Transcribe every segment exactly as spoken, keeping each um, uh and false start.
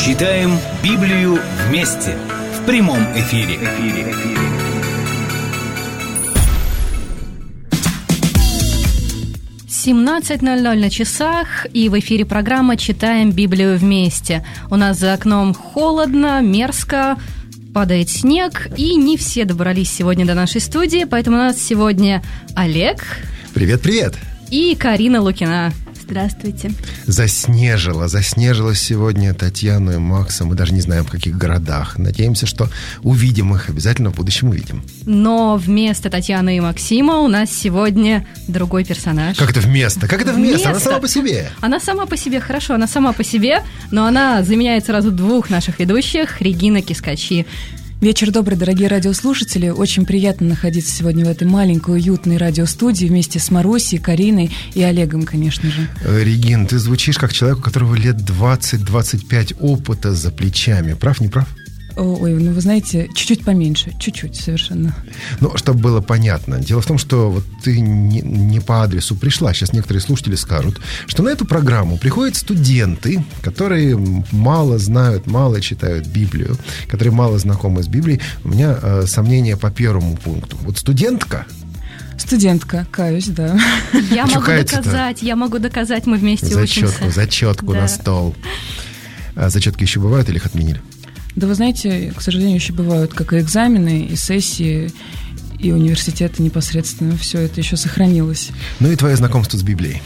Читаем Библию вместе в прямом эфире. семнадцать ноль ноль на часах, и в эфире программа «Читаем Библию вместе». У нас за окном холодно, мерзко, падает снег, и не все добрались сегодня до нашей студии, поэтому у нас сегодня Олег. Привет-привет. И Карина Лукина. Здравствуйте. Заснежило, заснежило сегодня Татьяну и Макса. Мы даже не знаем, в каких городах. Надеемся, что увидим их, обязательно в будущем увидим. Но вместо Татьяны и Максима у нас сегодня другой персонаж. Как это вместо? Как это вместо? Вместо. Она сама по себе. Она сама по себе, хорошо, она сама по себе, но она заменяет сразу двух наших ведущих, Регина Кискачи. Вечер добрый, дорогие радиослушатели. Очень приятно находиться сегодня в этой маленькой, уютной радиостудии вместе с Марусей, Кариной и Олегом, конечно же. Регин, ты звучишь как человек, у которого лет двадцать-двадцать пять опыта за плечами. Прав, не прав? Ой, ну вы знаете, чуть-чуть поменьше, чуть-чуть совершенно. Ну, чтобы было понятно. Дело в том, что вот ты не, не по адресу пришла. Сейчас некоторые слушатели скажут, что на эту программу приходят студенты, которые мало знают, мало читают Библию, которые мало знакомы с Библией. У меня э, сомнения по первому пункту. Вот студентка... Студентка, каюсь, да. Я могу доказать, я могу доказать, мы вместе зачетку, учимся. Зачетку да. на стол. А зачетки еще бывают или их отменили? Да вы знаете, к сожалению, еще бывают как и экзамены, и сессии, и университеты непосредственно. Все это еще сохранилось. Ну и твое знакомство с Библией?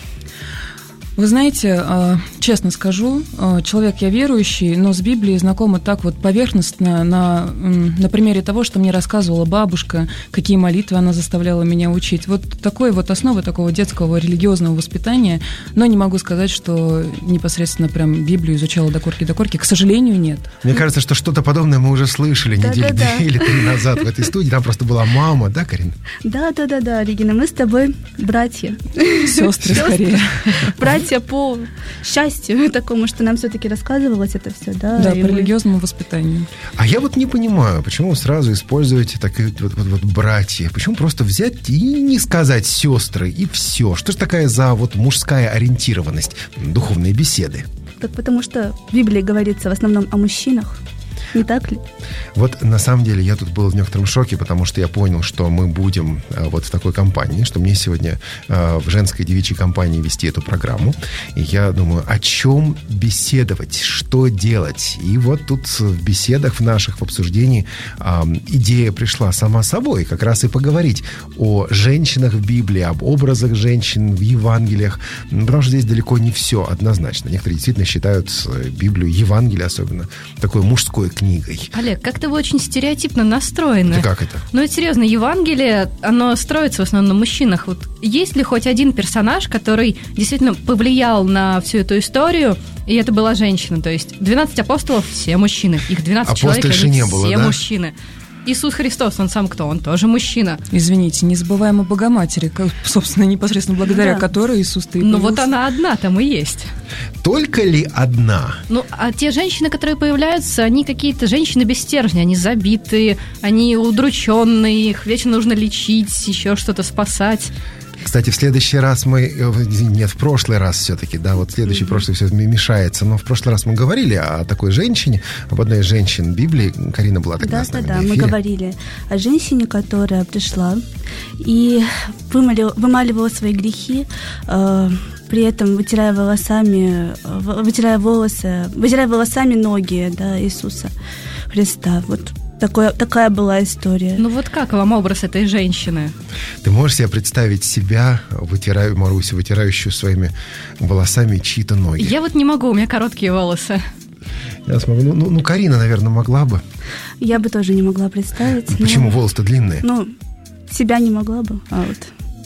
Вы знаете, честно скажу, человек я верующий, но с Библией знакома так вот поверхностно, на, на примере того, что мне рассказывала бабушка, какие молитвы она заставляла меня учить. Вот такой вот основы такого детского религиозного воспитания, но не могу сказать, что непосредственно прям Библию изучала до корки до корки. К сожалению, нет. Мне кажется, что что-то подобное мы уже слышали да, недели да, да. две или три назад в этой студии. Там просто была мама, да, Карин? Да-да-да, Регина, мы с тобой братья. Сестры, скорее. Братья по счастью такому, что нам все-таки рассказывалось это все, да? Да, по мы... религиозному воспитанию. А я вот не понимаю, почему вы сразу используете такие вот, вот, вот братья? Почему просто взять и не сказать сестры, и все? Что же такая за вот мужская ориентированность, духовные беседы? Так потому что в Библии говорится в основном о мужчинах. Не так ли? Вот на самом деле я тут был в некотором шоке, потому что я понял, что мы будем а, вот в такой компании, что мне сегодня а, в женской девичьей компании вести эту программу. И я думаю, о чем беседовать, что делать. И вот тут в беседах в наших, в обсуждении а, идея пришла сама собой, как раз и поговорить о женщинах в Библии, об образах женщин в Евангелиях, потому что здесь далеко не все однозначно. Некоторые действительно считают Библию, Евангелие особенно, такой мужской книгой. Олег, как-то вы очень стереотипно настроены. Да как это? Ну, это серьезно, Евангелие, оно строится в основном на мужчинах. Вот есть ли хоть один персонаж, который действительно повлиял на всю эту историю, и это была женщина? То есть двенадцать апостолов – все мужчины. Их двенадцать человек, они не было, все да? мужчины. Иисус Христос, он сам кто? Он тоже мужчина. Извините, не забываем о Богоматери, собственно, непосредственно благодаря да. которой Иисус-то и Ну появился. вот она одна там и есть. Только ли одна? Ну, а те женщины, которые появляются, они какие-то женщины без стержня, они забитые, они удрученные, их вечно нужно лечить, еще что-то спасать. Кстати, в следующий раз мы... Нет, в прошлый раз все-таки, да, вот следующий, mm-hmm. прошлый все мешается. Но в прошлый раз мы говорили о такой женщине, об одной из женщин Библии. Карина была тогда да, с нами да, на да, эфире. Мы говорили о женщине, которая пришла и вымалила, вымаливала свои грехи, э, при этом вытирая волосами, вытирая волосы, вытирая волосами ноги, да, Иисуса Христа. Вот. Такое, такая была история. Ну вот как вам образ этой женщины? Ты можешь себе представить себя, вытираю, Марусю, вытирающую своими волосами чьи-то ноги? Я вот не могу, у меня короткие волосы. Я смогу. Ну, ну, ну Карина, наверное, могла бы. Я бы тоже не могла представить. Ну, почему? Волосы-то длинные. Ну, себя не могла бы, а вот...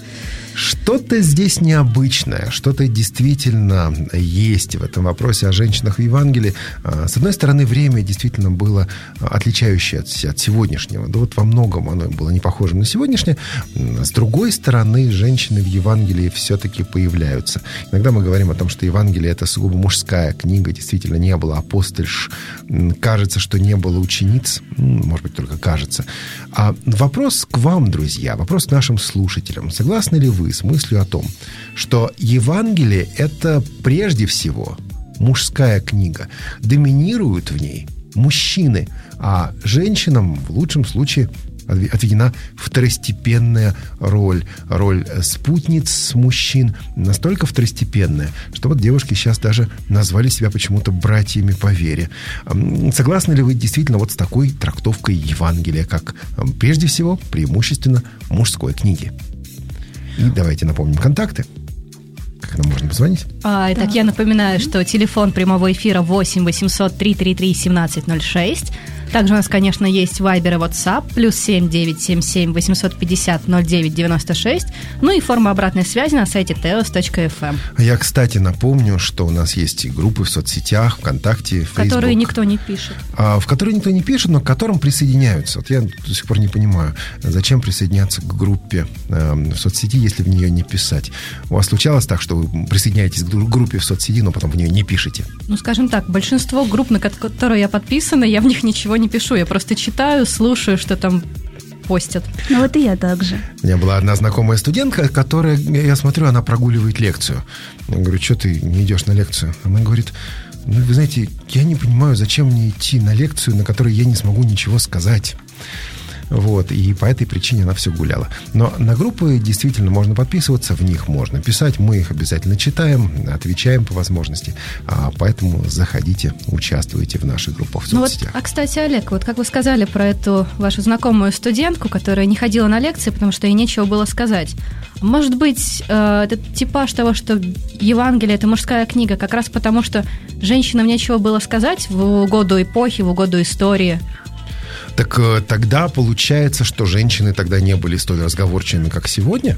Что-то здесь необычное, что-то действительно есть в этом вопросе о женщинах в Евангелии. С одной стороны, время действительно было отличающее от, от сегодняшнего. Да вот во многом оно было не похожим на сегодняшнее. С другой стороны, женщины в Евангелии все-таки появляются. Иногда мы говорим о том, что Евангелие – это сугубо мужская книга. Действительно, не было апостольш. Кажется, что не было учениц. Может быть, только кажется. А вопрос к вам, друзья, вопрос к нашим слушателям. Согласны ли вы с мыслью о том, что Евангелие – это прежде всего мужская книга. Доминируют в ней мужчины, а женщинам в лучшем случае отведена второстепенная роль. Роль спутниц мужчин настолько второстепенная, что вот девушки сейчас даже назвали себя почему-то братьями по вере. Согласны ли вы действительно вот с такой трактовкой Евангелия, как прежде всего преимущественно мужской книги? И давайте напомним контакты. Как нам можно позвонить? А, итак, я напоминаю, что телефон прямого эфира восемь восемьсот три три три семнадцать ноль шесть. Также у нас, конечно, есть Viber и WhatsApp, плюс семь девятьсот семьдесят семь восемьсот пятьдесят ноль девять девяносто шесть, ну и форма обратной связи на сайте теос точка эф эм. Я, кстати, напомню, что у нас есть и группы в соцсетях, ВКонтакте, в Facebook. В которые никто не пишет. А, в которые никто не пишет, но к которым присоединяются. Вот я до сих пор не понимаю, зачем присоединяться к группе э, в соцсети, если в нее не писать. У вас случалось так, что вы присоединяетесь к группе в соцсети, но потом в нее не пишете? Ну, скажем так, большинство групп, на которые я подписана, я в них ничего не пишу, я просто читаю, слушаю, что там постят. Ну вот и я также. У меня была одна знакомая студентка, которая, я смотрю, она прогуливает лекцию. Я говорю, что ты не идешь на лекцию? Она говорит, ну вы знаете, я не понимаю, зачем мне идти на лекцию, на которой я не смогу ничего сказать. Вот, и по этой причине она все гуляла. Но на группы действительно можно подписываться, в них можно писать, мы их обязательно читаем, отвечаем по возможности, а, поэтому заходите, участвуйте в наших группах в соцсетях. Ну вот, а, кстати, Олег, вот как вы сказали про эту вашу знакомую студентку, которая не ходила на лекции, потому что ей нечего было сказать. Может быть, э, этот типаж того, что Евангелие – это мужская книга, как раз потому, что женщинам нечего было сказать в угоду эпохи, в угоду истории? Так тогда получается, что женщины тогда не были столь разговорчивыми, как сегодня?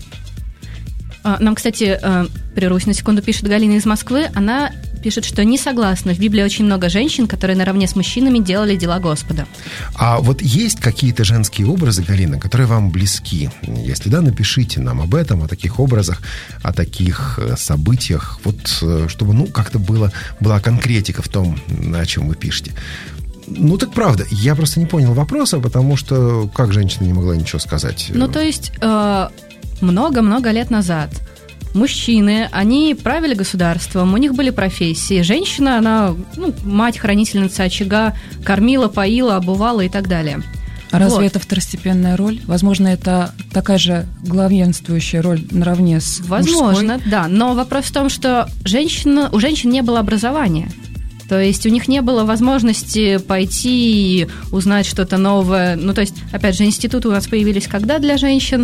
Нам, кстати, прервусь на секунду, пишет Галина из Москвы. Она пишет, что не согласна. В Библии очень много женщин, которые наравне с мужчинами делали дела Господа. А вот есть какие-то женские образы, Галина, которые вам близки? Если да, напишите нам об этом, о таких образах, о таких событиях, вот чтобы, ну, как-то было, была конкретика в том, о чем вы пишете. Ну, так правда. Я просто не понял вопроса, потому что как женщина не могла ничего сказать? Ну, то есть э, много-много лет назад мужчины, они правили государством, у них были профессии. Женщина, она, ну, мать, хранительница очага, кормила, поила, обувала и так далее. А разве вот. это второстепенная роль? Возможно, это такая же главенствующая роль наравне с Возможно, мужской? да. Но вопрос в том, что женщина, у женщин не было образования. То есть у них не было возможности пойти и узнать что-то новое. Ну, то есть, опять же, институты у нас появились когда для женщин?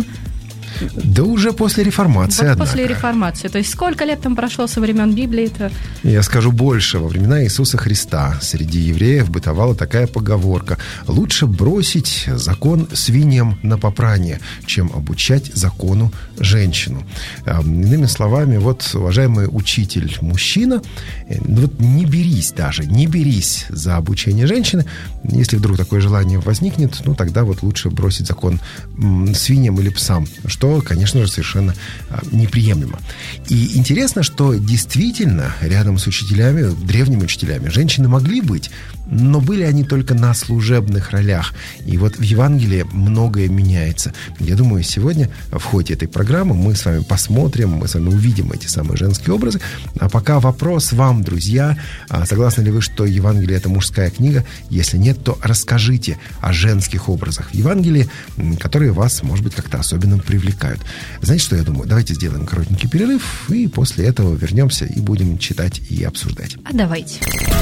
Да уже после реформации, вот однако. После реформации. То есть сколько лет там прошло со времен Библии-то? Я скажу больше. Во времена Иисуса Христа среди евреев бытовала такая поговорка: лучше бросить закон свиньям на попрание, чем обучать закону женщину. Иными словами, вот, уважаемый учитель мужчина, вот не берись даже, не берись за обучение женщины. Если вдруг такое желание возникнет, ну тогда вот лучше бросить закон свиньям или псам, что, конечно же, совершенно неприемлемо. И интересно, что действительно рядом с учителями, древними учителями, женщины могли быть, но были они только на служебных ролях. И вот в Евангелии многое меняется. Я думаю, сегодня в ходе этой программы мы с вами посмотрим, мы с вами увидим эти самые женские образы. А пока вопрос вам, друзья. Согласны ли вы, что Евангелие – это мужская книга? Если нет, то расскажите о женских образах в Евангелии, которые вас, может быть, как-то особенно привлекают. Знаете, что я думаю? Давайте сделаем коротенький перерыв, и после этого вернемся и будем читать и обсуждать. А давайте.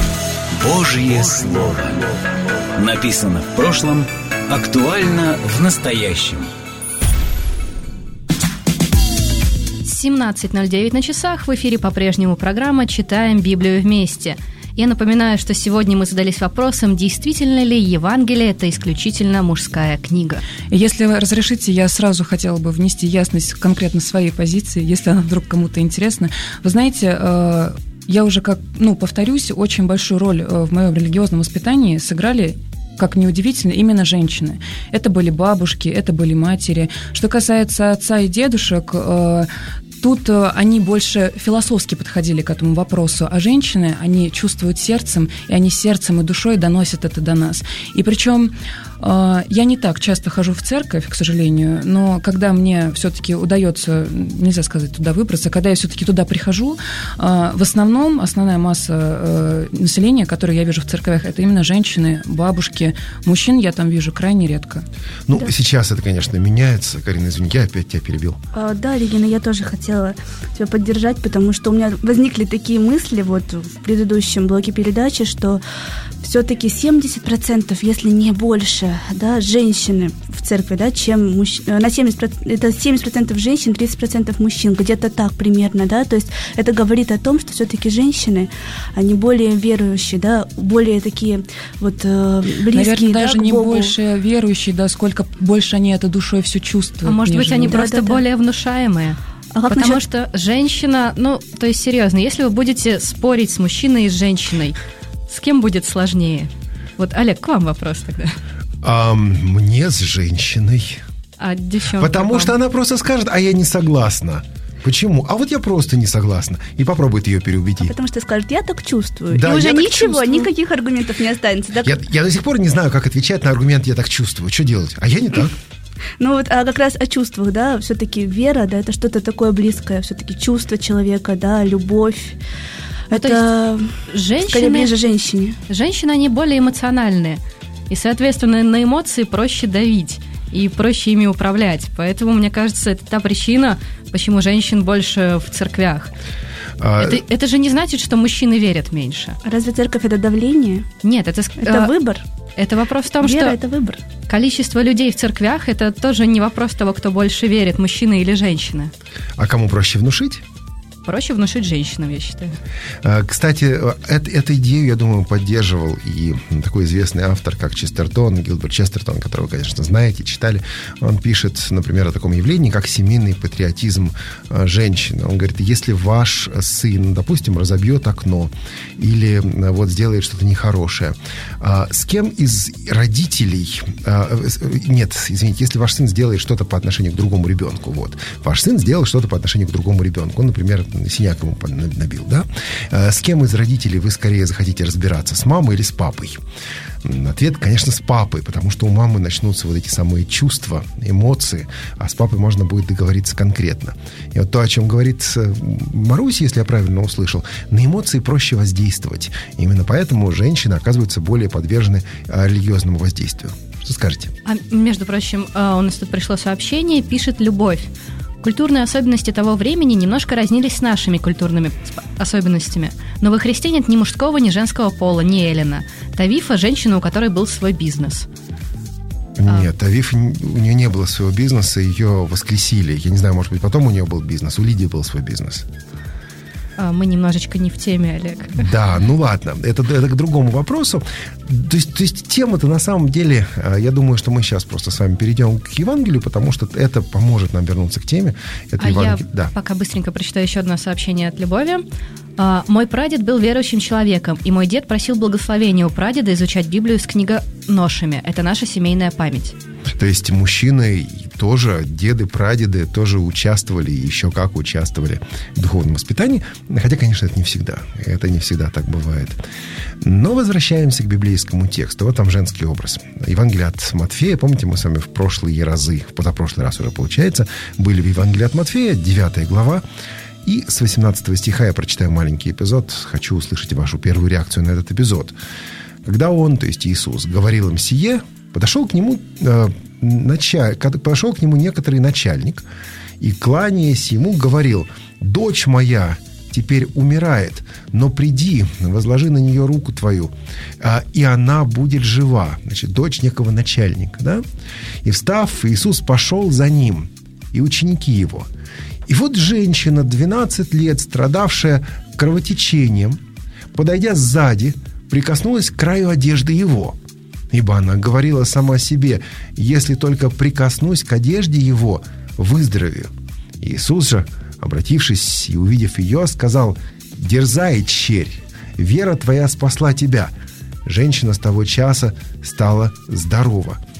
Божье Слово. Написано в прошлом, актуально в настоящем. семнадцать ноль девять на часах. В эфире по-прежнему программа «Читаем Библию вместе». Я напоминаю, что сегодня мы задались вопросом, действительно ли Евангелие – это исключительно мужская книга. Если разрешите, я сразу хотела бы внести ясность конкретно своей позиции, если она вдруг кому-то интересна. Вы знаете, я уже, как, ну, повторюсь, очень большую роль в моем религиозном воспитании сыграли, как неудивительно, именно женщины. Это были бабушки, это были матери. Что касается отца и дедушек, тут они больше философски подходили к этому вопросу, а женщины, они чувствуют сердцем, и они сердцем и душой доносят это до нас. И причем я не так часто хожу в церковь, к сожалению, но когда мне все-таки удается, нельзя сказать, туда выбраться, когда я все-таки туда прихожу, в основном основная масса населения, которое я вижу в церквях, это именно женщины, бабушки. Мужчин я там вижу крайне редко. Ну, Да. сейчас это, конечно, меняется. Карина, извини, я опять тебя перебил. А, да, Регина, я тоже хотела тебя поддержать, потому что у меня возникли такие мысли вот в предыдущем блоке передачи, что все-таки семьдесят процентов, если не больше, да, женщины в церкви, да, чем мужчины. На семьдесят процентов, это семьдесят процентов женщин, тридцать процентов мужчин, где-то так примерно, да, то есть это говорит о том, что все-таки женщины, они более верующие, да, более такие вот э, близкие, Наверное, да, даже к не Богу. больше верующие, да, сколько больше они это душой все чувствуют. А может быть, нежели- они Да, просто да, да. более внушаемые? А как Потому насчет- что женщина, ну, то есть серьезно, если вы будете спорить с мужчиной и с женщиной, с кем будет сложнее? Вот, Олег, к вам вопрос тогда. А, мне с женщиной. А девчонка Потому вам? что она просто скажет, а я не согласна. Почему? А вот я просто не согласна. И попробует ее переубедить. Потому что скажет, я так чувствую. Да, и уже я так ничего, чувствую. никаких аргументов не останется. Да? Я, я до сих пор не знаю, как отвечать на аргумент «я так чувствую». Что делать? А я не так. Ну вот, а как раз о чувствах, да, все-таки вера, да, это что-то такое близкое, все-таки чувство человека, да, любовь. Ну, то это Женщины, скорее ближе женщине. женщины, они более эмоциональные. И, соответственно, на эмоции проще давить и проще ими управлять. Поэтому, мне кажется, это та причина, почему женщин больше в церквях. А, Это, это же не значит, что мужчины верят меньше. Разве церковь это давление? Нет, это, ск- Это а, выбор. это вопрос в том, Вера что это выбор. количество людей в церквях – это тоже не вопрос того, кто больше верит, мужчины или женщины. а кому проще внушить? Проще внушить женщинам, я считаю. А, Кстати, это, эту идею, я думаю, поддерживал и такой известный автор, как Честертон, Гилберт Честертон, которого вы, конечно, знаете, читали. Он пишет, например, о таком явлении, как семейный патриотизм а, женщины. Он говорит, если ваш сын, допустим, разобьет окно или а, вот сделает что-то нехорошее, а, с кем из родителей... а, с- Нет, извините, если ваш сын сделает что-то по отношению к другому ребенку, вот, ваш сын сделал что-то по отношению к другому ребенку, он, например, синяк ему набил, да? Э, С кем из родителей вы скорее захотите разбираться, с мамой или с папой? М, Ответ, конечно, с папой, потому что у мамы начнутся вот эти самые чувства, эмоции, а с папой можно будет договориться конкретно. И вот то, о чем говорит э, Маруся, если я правильно услышал, на эмоции проще воздействовать. Именно поэтому женщины оказываются более подвержены э, религиозному воздействию. Что скажете? А, между прочим, а, у нас тут пришло сообщение, пишет Любовь. Культурные особенности того времени немножко разнились с нашими культурными сп- особенностями. Но во Христе нет ни мужского, ни женского пола, ни Эллина. Тавифа – женщина, у которой был свой бизнес. Нет, Авив, у нее не было своего бизнеса, ее воскресили. Я не знаю, может быть, потом у нее был бизнес, у Лидии был свой бизнес. А, мы немножечко не в теме, Олег. Да, ну ладно, это, это к другому вопросу. То есть, то есть тема-то на самом деле, э, я думаю, что мы сейчас просто с вами перейдем к Евангелию, потому что это поможет нам вернуться к теме. Это А я Евангелие. Да. пока быстренько прочитаю еще одно сообщение от Любови. А, «Мой прадед был верующим человеком, и мой дед просил благословения у прадеда изучать Библию с книгоношами. Это наша семейная память». То есть мужчины тоже, деды, прадеды тоже участвовали, и еще как участвовали в духовном воспитании. Хотя, конечно, это не всегда. Это не всегда так бывает. Но возвращаемся к библейскому тексту. Вот там женский образ. Евангелие от Матфея. Помните, мы с вами в прошлые разы, в позапрошлый раз уже получается, были в Евангелии от Матфея, девятая глава. И с восемнадцатого стиха я прочитаю маленький эпизод. Хочу услышать вашу первую реакцию на этот эпизод. Когда он, то есть Иисус, говорил им сие, подошел к нему, э, началь... подошел к нему некоторый начальник и, кланяясь ему, говорил: «Дочь моя теперь умирает, но приди, возложи на нее руку твою, а, и она будет жива». Значит, дочь некого начальника, да? И, встав, Иисус пошел за ним, и ученики его. И вот женщина, двенадцать лет, страдавшая кровотечением, подойдя сзади, прикоснулась к краю одежды его. Ибо она говорила сама себе: «Если только прикоснусь к одежде его, выздоровею». Иисус же, обратившись и увидев ее, сказал: «Дерзай, черь, вера твоя спасла тебя». Женщина с того часа стала здорова.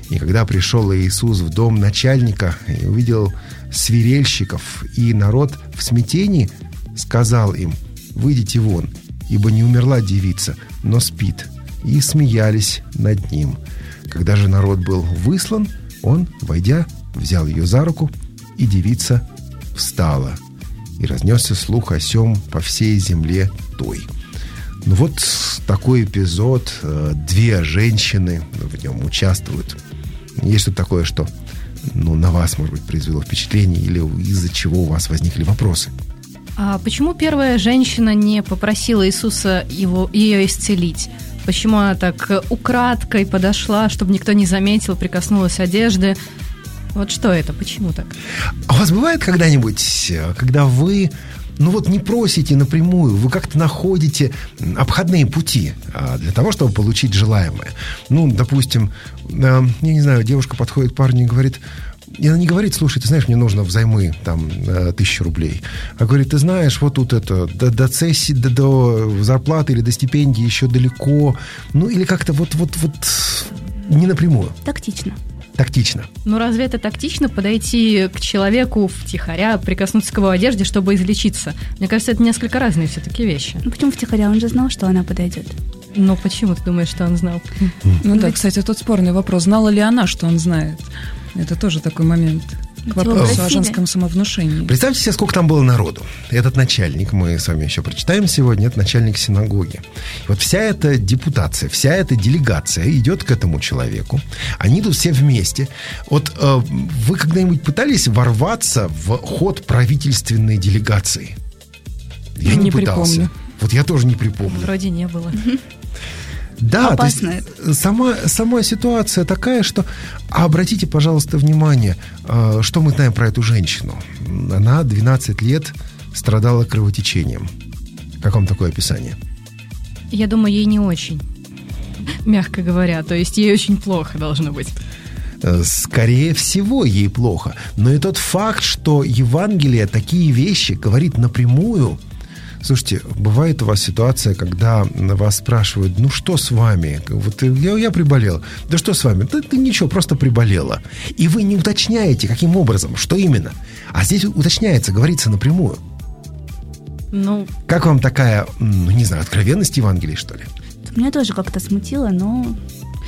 И когда пришел Иисус в дом начальника и увидел свирельщиков и народ в смятении, сказал им: «Выйдите вон, ибо не умерла девица, но спит». И смеялись над ним. Когда же народ был выслан, он, войдя, взял ее за руку, и девица встала. И разнесся слух о сем по всей земле той. Ну вот такой эпизод. Две женщины в нем участвуют. Есть что-то такое, что ну, на вас, может быть, произвело впечатление, или из-за чего у вас возникли вопросы? А почему первая женщина не попросила Иисуса его, ее исцелить? Почему она так украдкой подошла, чтобы никто не заметил, прикоснулась одежды? Вот что это? Почему так? А у вас бывает когда-нибудь, когда вы, ну вот не просите напрямую, вы как-то находите обходные пути для того, чтобы получить желаемое? Ну, допустим, я не знаю, девушка подходит к парню и говорит... И она не говорит: слушай, ты знаешь, мне нужно взаймы там тысячу рублей. А говорит: ты знаешь, вот тут это, до, до цессии, до, до зарплаты или до стипендии еще далеко. Ну, или как-то вот, вот, вот не напрямую. Тактично. Тактично. Ну, разве это тактично подойти к человеку втихаря, прикоснуться к его одежде, чтобы излечиться? Мне кажется, это несколько разные все-таки вещи. Ну, почему втихаря? Он же знал, что она подойдет. Ну, почему ты думаешь, что он знал? Ну да, кстати, тот спорный вопрос. Знала ли она, что он знает? Это тоже такой момент к вопросу о женском самовнушении. Представьте себе, сколько там было народу. Этот начальник, мы с вами еще прочитаем сегодня, это начальник синагоги. И вот вся эта депутация, вся эта делегация идет к этому человеку. Они идут все вместе. Вот э, вы когда-нибудь пытались ворваться в ход правительственной делегации? Я не, не пытался. Припомню. Вот я тоже не припомню. Вроде не было. Да, опасно. То есть сама, сама ситуация такая, что... А обратите, пожалуйста, внимание, что мы знаем про эту женщину. Она двенадцать лет страдала кровотечением. Как вам такое описание? Я думаю, ей не очень, мягко говоря. То есть ей очень плохо должно быть. Скорее всего, ей плохо. Но и тот факт, что Евангелие такие вещи говорит напрямую... Слушайте, бывает у вас ситуация, когда вас спрашивают: ну что с вами? Вот я, я приболел. Да что с вами? Да ты ничего, просто приболела. И вы не уточняете, каким образом, что именно. А здесь уточняется, говорится напрямую. Ну... Как вам такая, ну, не знаю, откровенность Евангелия, что ли? Меня тоже как-то смутило, но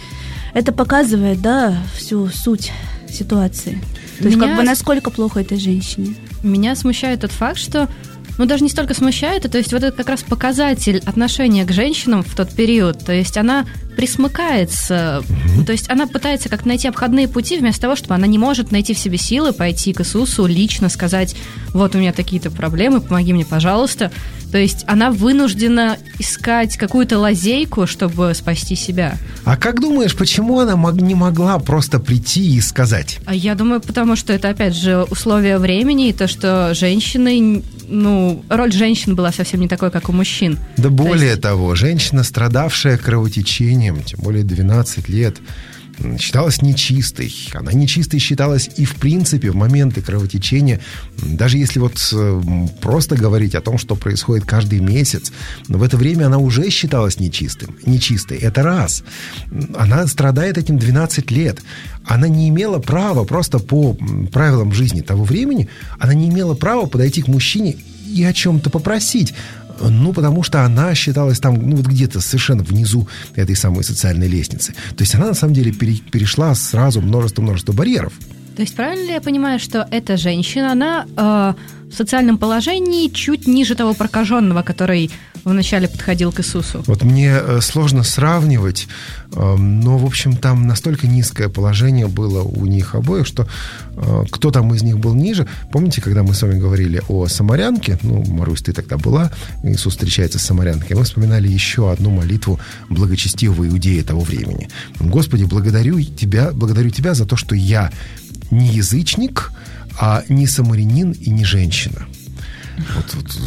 это показывает, да, всю суть ситуации. То Меня... есть как бы насколько плохо этой женщине. Меня смущает тот факт, что Ну, даже не столько смущает, то есть вот это как раз показатель отношения к женщинам в тот период. То есть она присмыкается, mm-hmm. то есть она пытается как-то найти обходные пути, вместо того, чтобы она не может найти в себе силы пойти к Иисусу, лично сказать: вот у меня такие-то проблемы, помоги мне, пожалуйста. То есть она вынуждена искать какую-то лазейку, чтобы спасти себя. А как думаешь, почему она мог, не могла просто прийти и сказать? А я думаю, потому что это, опять же, условия времени, и то, что женщины, ну, роль женщин была совсем не такой, как у мужчин. Да более есть... того, женщина, страдавшая кровотечением, тем более двенадцать лет, считалась нечистой. Она нечистой считалась и в принципе в моменты кровотечения. Даже если вот просто говорить о том, что происходит каждый месяц, но в это время она уже считалась нечистым, нечистой. Это раз. Она страдает этим двенадцать лет. Она не имела права, просто по правилам жизни того времени, она не имела права подойти к мужчине и о чем-то попросить. Ну, потому что она считалась там, ну, вот где-то совершенно внизу этой самой социальной лестницы. То есть она, на самом деле, пере, перешла сразу множество-множество барьеров. То есть правильно ли я понимаю, что эта женщина, она э, в социальном положении чуть ниже того прокаженного, который вначале подходил к Иисусу? Вот мне э, сложно сравнивать, э, но, в общем, там настолько низкое положение было у них обоих, что э, кто там из них был ниже. Помните, когда мы с вами говорили о самарянке, ну, Марусь, ты тогда была, Иисус встречается с самарянкой, мы вспоминали еще одну молитву благочестивого иудея того времени. Господи, благодарю тебя, благодарю тебя за то, что я не язычник, а не самарянин и не женщина. Вот, вот.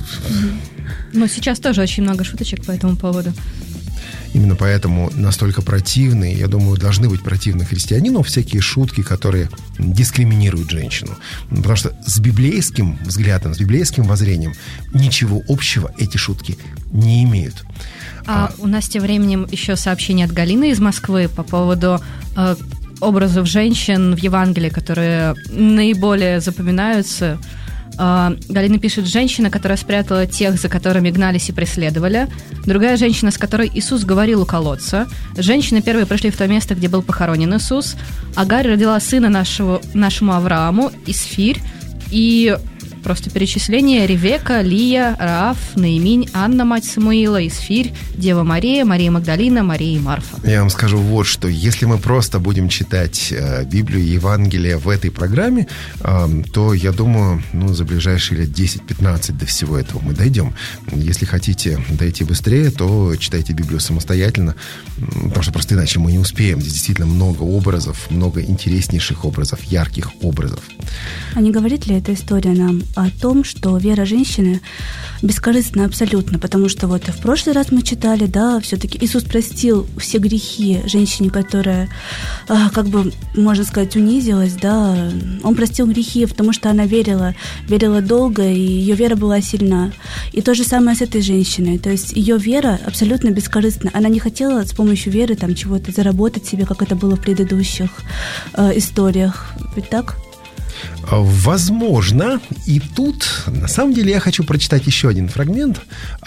Но сейчас тоже очень много шуточек по этому поводу. Именно поэтому настолько противные, я думаю, должны быть противны христианину всякие шутки, которые дискриминируют женщину. Потому что с библейским взглядом, с библейским воззрением ничего общего эти шутки не имеют. А, а у нас тем временем еще сообщение от Галины из Москвы по поводу... образов женщин в Евангелии, которые наиболее запоминаются. Галина пишет: женщина, которая спрятала тех, за которыми гнались и преследовали. Другая женщина, с которой Иисус говорил у колодца. Женщины первые пришли в то место, где был похоронен Иисус. Агарь родила сына нашего, нашему Аврааму, Исфирь. И просто перечисление: Ревека, Лия, Раав, Наиминь, Анна, мать Самуила, Исфирь, Дева Мария, Мария Магдалина, Мария и Марфа. Я вам скажу вот что. Если мы просто будем читать э, Библию и Евангелие в этой программе, э, то, я думаю, ну, за ближайшие лет десять-пятнадцать до всего этого мы дойдем. Если хотите дойти быстрее, то читайте Библию самостоятельно, потому что просто иначе мы не успеем. Здесь действительно много образов, много интереснейших образов, ярких образов. А не говорит ли эта история нам о том, что вера женщины бескорыстна абсолютно? Потому что вот в прошлый раз мы читали, да, все-таки Иисус простил все грехи женщине, которая, как бы, можно сказать, унизилась, да. Он простил грехи, потому что она верила, верила долго, и ее вера была сильна. И то же самое с этой женщиной. То есть ее вера абсолютно бескорыстна. Она не хотела с помощью веры там чего-то заработать себе, как это было в предыдущих э, историях. Ведь так? Возможно. И тут, на самом деле, я хочу прочитать еще один фрагмент.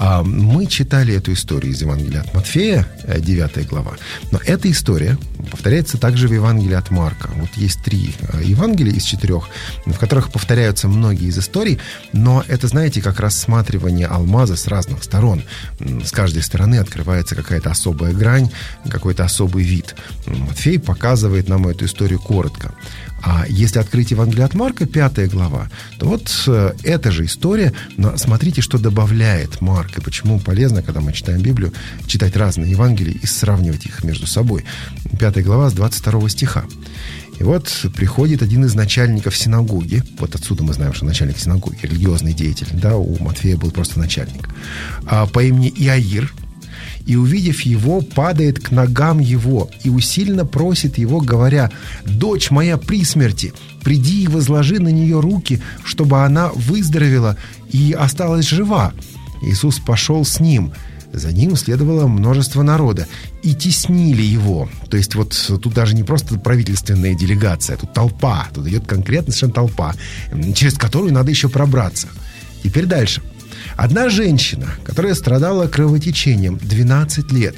Мы читали эту историю из Евангелия от Матфея, девятая глава. Но эта история повторяется также в Евангелии от Марка. Вот есть три Евангелия из четырех, в которых повторяются многие из историй, но это, знаете, как рассматривание алмаза с разных сторон. С каждой стороны открывается какая-то особая грань, какой-то особый вид. Матфей показывает нам эту историю коротко. А если открыть Евангелие от Марка, пятая глава, то вот э, эта же история, но смотрите, что добавляет Марк, и почему полезно, когда мы читаем Библию, читать разные Евангелия и сравнивать их между собой. Пятая глава с двадцать второго стиха. И вот приходит один из начальников синагоги, вот отсюда мы знаем, что начальник синагоги, религиозный деятель, да, у Матфея был просто начальник, а, по имени Иаир, и, увидев его, падает к ногам его и усиленно просит его, говоря: «Дочь моя при смерти, приди и возложи на нее руки, чтобы она выздоровела и осталась жива». Иисус пошел с ним. За ним следовало множество народа, и теснили его. То есть вот тут даже не просто правительственная делегация, тут толпа, тут идет конкретно совершенно толпа, через которую надо еще пробраться. Теперь дальше. Одна женщина, которая страдала кровотечением двенадцать лет,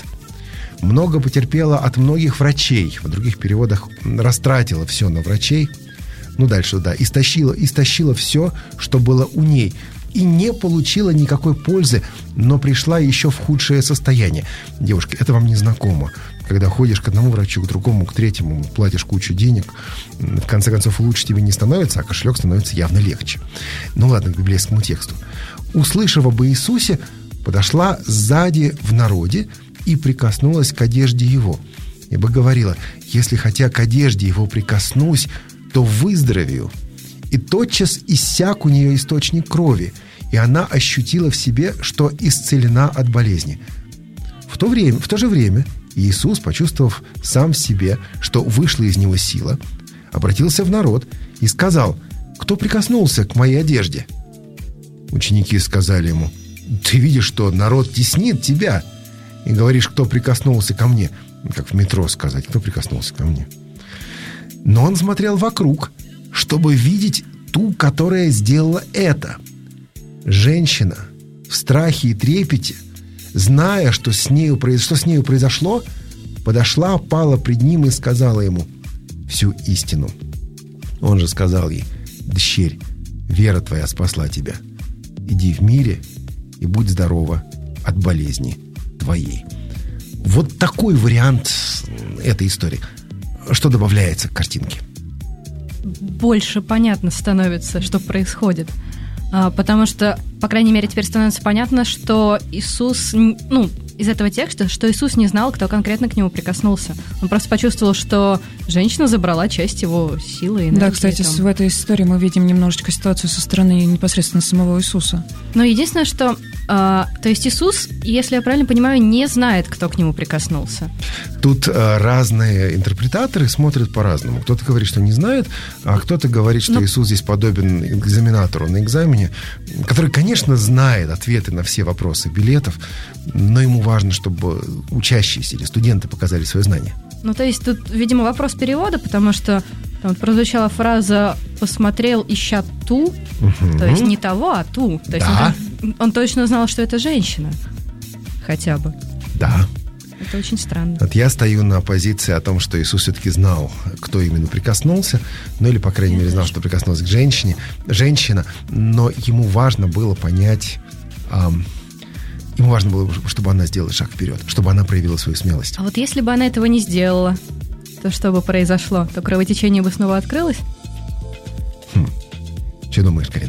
много потерпела от многих врачей, в других переводах растратила все на врачей, ну дальше, да, истощила, истощила все, что было у ней, и не получила никакой пользы, но пришла еще в худшее состояние. Девушка, это вам не знакомо. Когда ходишь к одному врачу, к другому, к третьему, платишь кучу денег, в конце концов, лучше тебе не становится, а кошелек становится явно легче. Ну ладно, к библейскому тексту. Услышав об Иисусе, подошла сзади в народе и прикоснулась к одежде его. Ибо говорила: если хотя к одежде его прикоснусь, то выздоровею. И тотчас иссяк у нее источник крови, и она ощутила в себе, что исцелена от болезни. В то время, в то же время Иисус, почувствовав сам в себе, что вышла из него сила, обратился в народ и сказал: «Кто прикоснулся к моей одежде?» Ученики сказали ему: «Ты видишь, что народ теснит тебя, и говоришь, кто прикоснулся ко мне». Как в метро сказать, кто прикоснулся ко мне. Но он смотрел вокруг, чтобы видеть ту, которая сделала это. Женщина в страхе и трепете, зная, что с нею, что с нею произошло, подошла, пала пред ним и сказала ему всю истину. Он же сказал ей: «Дщерь, вера твоя спасла тебя. Иди в мире и будь здорова от болезни твоей». Вот такой вариант этой истории. Что добавляется к картинке? Больше понятно становится, что происходит. Потому что, по крайней мере, теперь становится понятно, что Иисус, ну, из этого текста, что Иисус не знал, кто конкретно к нему прикоснулся. Он просто почувствовал, что женщина забрала часть его силы и энергии. Да, кстати, там. В этой истории мы видим немножечко ситуацию со стороны непосредственно самого Иисуса. Но единственное, что... Э, то есть Иисус, если я правильно понимаю, не знает, кто к нему прикоснулся. Тут э, разные интерпретаторы смотрят по-разному. Кто-то говорит, что не знает, а кто-то говорит, что Но... Иисус здесь подобен экзаменатору на экзамене, который, конечно, знает ответы на все вопросы билетов, но ему важно, чтобы учащиеся или студенты показали свои знания. Ну, то есть тут, видимо, вопрос перевода, потому что там прозвучала фраза «посмотрел, ища ту», угу. То есть не того, а ту. То есть да. он, он точно знал, что это женщина. Хотя бы. Да. Это очень странно. Вот я стою на позиции о том, что Иисус все-таки знал, кто именно прикоснулся, ну или, по крайней мере, знал, что прикоснулась к женщине, женщина, но ему важно было понять... Эм, Ему важно было, чтобы она сделала шаг вперед, чтобы она проявила свою смелость. А вот если бы она этого не сделала, то что бы произошло? То кровотечение бы снова открылось? Хм. Что думаешь, Карин?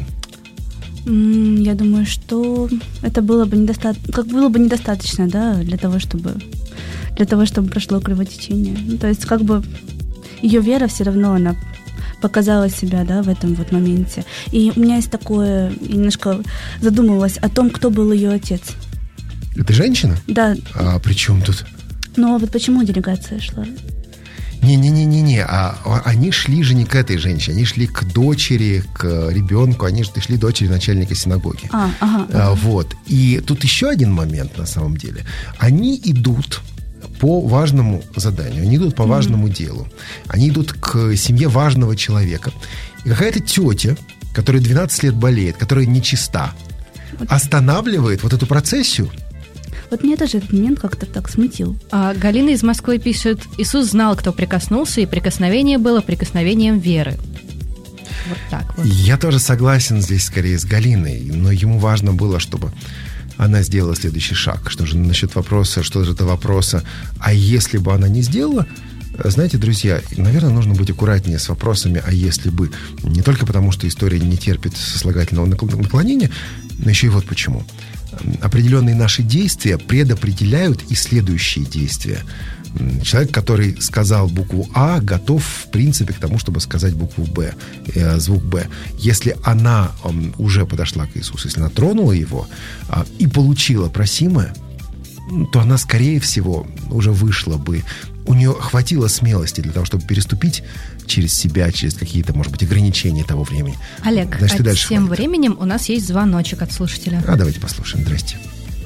Mm, я думаю, что это было бы недостаточно, как было бы недостаточно, да, для того, чтобы для того, чтобы прошло кровотечение. Ну, то есть, как бы ее вера все равно она показала себя, да, в этом вот моменте. И у меня есть такое, я немножко задумывалась о том, кто был ее отец. Это женщина? Да. А при чем тут? Ну, а вот почему делегация шла? Не-не-не-не-не, а они шли же не к этой женщине, они шли к дочери, к ребенку, они же шли дочери начальника синагоги. А, ага, ага. А, вот. И тут еще один момент на самом деле. Они идут по важному заданию, они идут по mm-hmm. важному делу, они идут к семье важного человека. И какая-то тетя, которая двенадцать лет болеет, которая нечиста, вот. Останавливает вот эту процессию. Вот мне даже этот момент как-то так смутил. А Галина из Москвы пишет: Иисус знал, кто прикоснулся, и прикосновение было прикосновением веры. Вот так вот. Я тоже согласен здесь скорее с Галиной, но ему важно было, чтобы она сделала следующий шаг. Что же насчет вопроса, что же это вопроса, а если бы она не сделала? Знаете, друзья, наверное, нужно быть аккуратнее с вопросами «а если бы». Не только потому, что история не терпит сослагательного наклонения, но еще и вот почему. Определенные наши действия предопределяют и следующие действия. Человек, который сказал букву «А», готов, в принципе, к тому, чтобы сказать букву «Б», э, звук «Б». Если она э, уже подошла к Иисусу, если она тронула его э, и получила просимое, то она, скорее всего, уже вышла бы. У нее хватило смелости для того, чтобы переступить через себя, через какие-то, может быть, ограничения того времени. Олег, Значит, а тем хватит. временем у нас есть звоночек от слушателя. А давайте послушаем. Здрасте.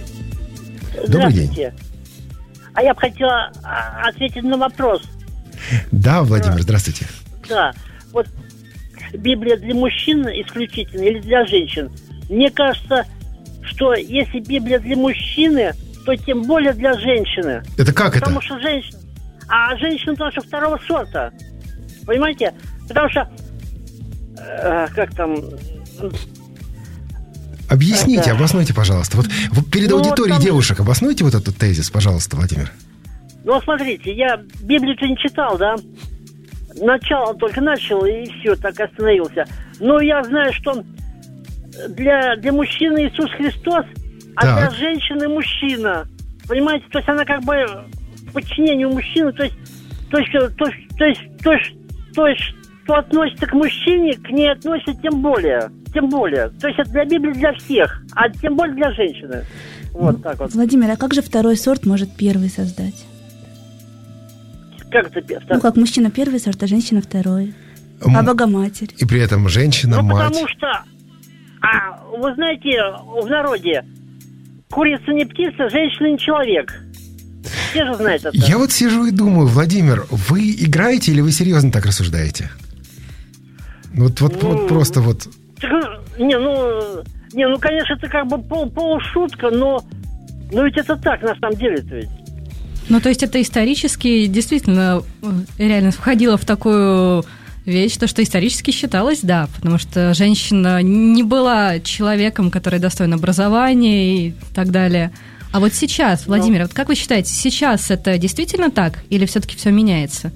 Добрый день. А я бы хотела ответить на вопрос. Да, Владимир, здравствуйте. Да, вот Библия для мужчин исключительно или для женщин? Мне кажется, что если Библия для мужчины, то тем более для женщины. Это как потому это? Потому что женщина... А женщина потому что второго сорта. Понимаете? Потому что... Э, как там... Объясните, это... обоснуйте, пожалуйста. Вот, вот перед ну, аудиторией вот там... девушек обоснуйте вот этот тезис, пожалуйста, Владимир. Ну, смотрите, я Библию-то не читал, да? Начало только начал, и все, так остановился. Но я знаю, что для, для мужчины Иисус Христос, а так. для женщины мужчина. Понимаете? То есть она как бы в подчинении у мужчины, то есть то, есть, то, то, то, есть, то, есть, то, есть, что относится к мужчине, к ней относится тем более. Тем более. То есть это для Библии для всех, а тем более для женщины. Вот так вот. Владимир, а как же второй сорт может первый создать? Как это первый? Ну, как мужчина первый сорт, а женщина второй. М- а Богоматерь. И при этом женщина, ну, мать. потому что, а, вы знаете, в народе курица не птица, женщина не человек. Все же знают это. Я вот сижу и думаю, Владимир, вы играете или вы серьезно так рассуждаете? Вот, вот, ну, вот просто вот... Не, ну, не, ну, конечно, это как бы пол, полушутка, но, но ведь это так, на самом деле-то ведь. Ну, то есть это исторически действительно реально входило в такую вещь, то, что исторически считалось, да, потому что женщина не была человеком, который достоин образования и так далее. А вот сейчас, Владимир, ну, вот как вы считаете, сейчас это действительно так или все-таки все меняется?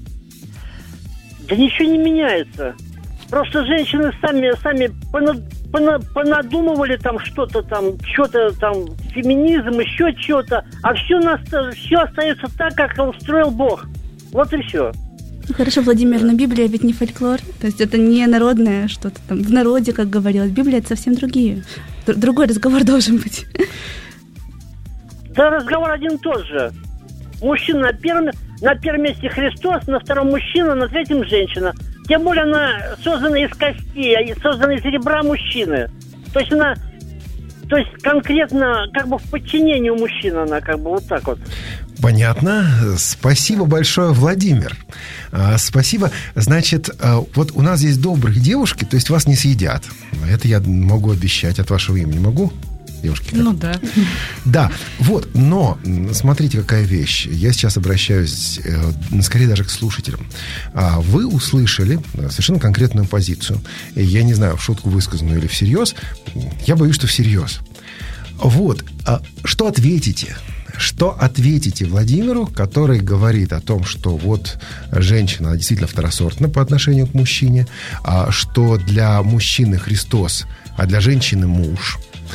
Да ничего не меняется. Просто женщины сами, сами понад, понад, понадумывали там что-то там, что-то там, феминизм, еще что-то, а все, нас, все остается так, как устроил Бог. Вот и все. Ну, хорошо, Владимир, но Библия ведь не фольклор, то есть это не народное что-то там, в народе, как говорилось. Библия — это совсем другие. Другой разговор должен быть. Да, разговор один и тот же. Мужчина на первом, на первом месте Христос, на втором мужчина, на третьем женщина. Тем более она создана из костей, создана из ребра мужчины. То есть она, то есть конкретно как бы в подчинении у мужчины она как бы вот так вот. Понятно. Спасибо большое, Владимир. Спасибо. Значит, вот у нас здесь добрые девушки, то есть вас не съедят. Это я могу обещать от вашего имени. Могу? Девушки? Как? Ну да. Да, вот, но смотрите, какая вещь. Я сейчас обращаюсь, э, скорее даже к слушателям. А, вы услышали совершенно конкретную позицию. Я не знаю, в шутку высказанную или всерьез. Я боюсь, что всерьез. Вот, а что ответите? Что ответите Владимиру, который говорит о том, что вот женщина действительно второсортна по отношению к мужчине, а что для мужчины Христос, а для женщины муж,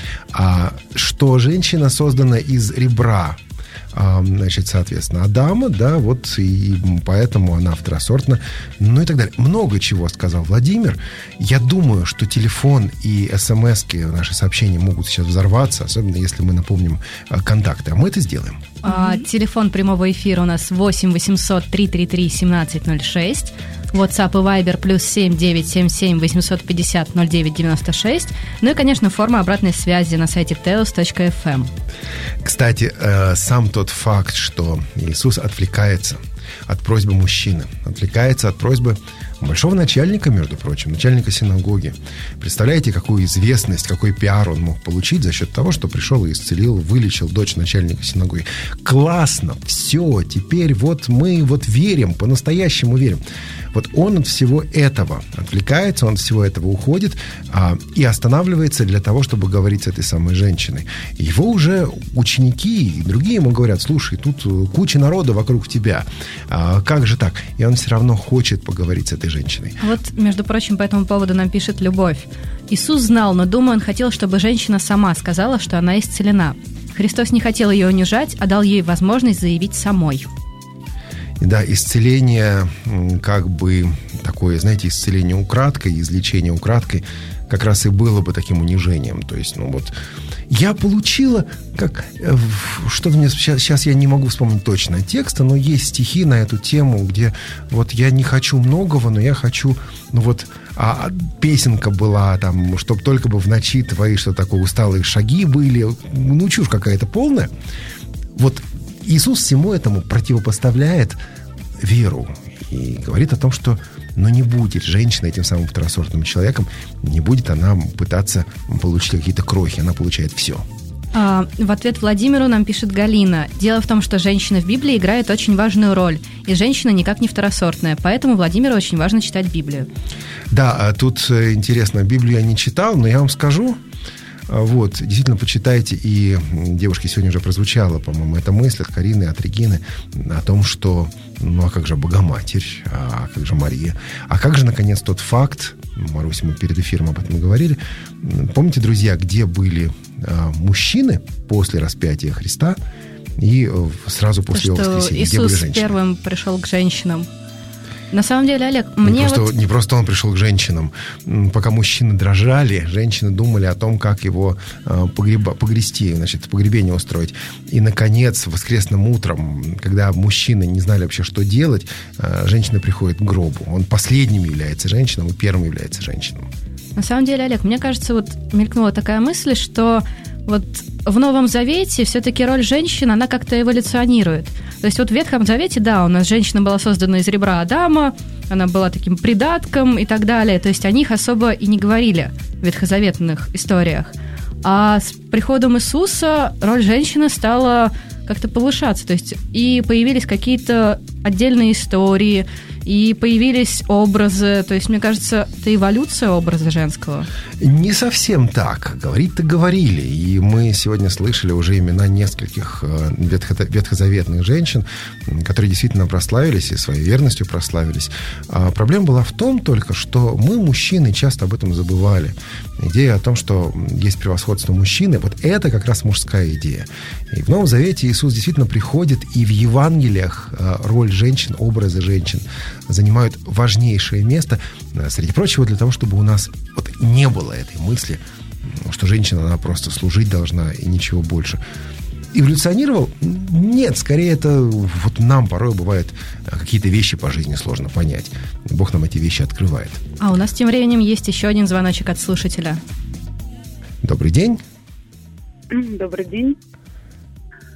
а что женщина создана из ребра, а, значит, соответственно, Адама, да, вот, и поэтому она второсортна, ну и так далее. Много чего сказал Владимир. Я думаю, что телефон и смски, наши сообщения могут сейчас взорваться, особенно если мы напомним а, контакты, а мы это сделаем. А, телефон прямого эфира у нас восемь восемьсот три три три семнадцать ноль шесть. WhatsApp и Viber плюс семь девятьсот семьдесят семь восемьсот пятьдесят ноль девять девяносто шесть. Ну и, конечно, форма обратной связи на сайте теос точка эф эм. Кстати, э, сам тот факт, что Иисус отвлекается от просьбы мужчины, отвлекается от просьбы большого начальника, между прочим, начальника синагоги. Представляете, какую известность, какой пиар он мог получить за счет того, что пришел и исцелил, вылечил дочь начальника синагоги. Классно, все, теперь вот мы вот верим, по-настоящему верим. Вот он от всего этого отвлекается, он от всего этого уходит а, и останавливается для того, чтобы говорить с этой самой женщиной. Его уже ученики и другие ему говорят: слушай, тут куча народа вокруг тебя, а, как же так? И он все равно хочет поговорить с этой женщиной. Вот, между прочим, по этому поводу нам пишет Любовь. Иисус знал, но, думаю, он хотел, чтобы женщина сама сказала, что она исцелена. Христос не хотел ее унижать, а дал ей возможность заявить самой. Да, исцеление, как бы такое, знаете, исцеление украдкой, излечение украдкой, как раз и было бы таким унижением. То есть, ну вот, я получила, как, что-то мне, сейчас, сейчас я не могу вспомнить точно текста, но есть стихи на эту тему, где вот я не хочу многого, но я хочу, ну вот, а песенка была там, чтобы только бы в ночи твои, что такое, усталые шаги были, ну чушь какая-то полная. Вот Иисус всему этому противопоставляет веру и говорит о том, что ну, не будет женщина этим самым второсортным человеком, не будет она пытаться получить какие-то крохи, она получает все. А, в ответ Владимиру нам пишет Галина. Дело в том, что женщина в Библии играет очень важную роль, и женщина никак не второсортная, поэтому Владимиру очень важно читать Библию. Да, тут интересно, Библию я не читал, но я вам скажу, вот, действительно, почитайте, и девушки сегодня уже прозвучала, по-моему, эта мысль от Карины, от Регины о том, что, ну, а как же Богоматерь, а как же Мария, а как же, наконец, тот факт, Маруся, мы перед эфиром об этом говорили, помните, друзья, где были а, мужчины после распятия Христа и сразу после его воскресения, Иисус где были женщины? Первым пришел к женщинам. На самом деле, Олег, не мне просто, вот... Не просто он пришел к женщинам. Пока мужчины дрожали, женщины думали о том, как его э, погреба, погрести, значит, погребение устроить. И, наконец, воскресным утром, когда мужчины не знали вообще, что делать, э, женщина приходит к гробу. Он последним является женщиной, и первым является женщиной. На самом деле, Олег, мне кажется, вот мелькнула такая мысль, что вот в Новом Завете все-таки роль женщины, она как-то эволюционирует. То есть вот в Ветхом Завете, да, у нас женщина была создана из ребра Адама, она была таким придатком и так далее. То есть о них особо и не говорили в ветхозаветных историях. А с приходом Иисуса роль женщины стала как-то повышаться. То есть и появились какие-то отдельные истории, и появились образы. То есть, мне кажется, это эволюция образа женского. Не совсем так. Говорить-то говорили. И мы сегодня слышали уже имена нескольких ветхо- ветхозаветных женщин, которые действительно прославились и своей верностью прославились. А проблема была в том только, что мы, мужчины, часто об этом забывали. Идея о том, что есть превосходство мужчины, вот это как раз мужская идея. И в Новом Завете Иисус действительно приходит, и в Евангелиях роль женщин, образы женщин занимают важнейшее место, среди прочего, для того, чтобы у нас вот не было этой мысли, что женщина, она просто служить должна и ничего больше. Эволюционировал? Нет, скорее это вот нам порой бывает какие-то вещи по жизни сложно понять. Бог нам эти вещи открывает. А у нас тем временем есть еще один звоночек от слушателя. Добрый день. Добрый день.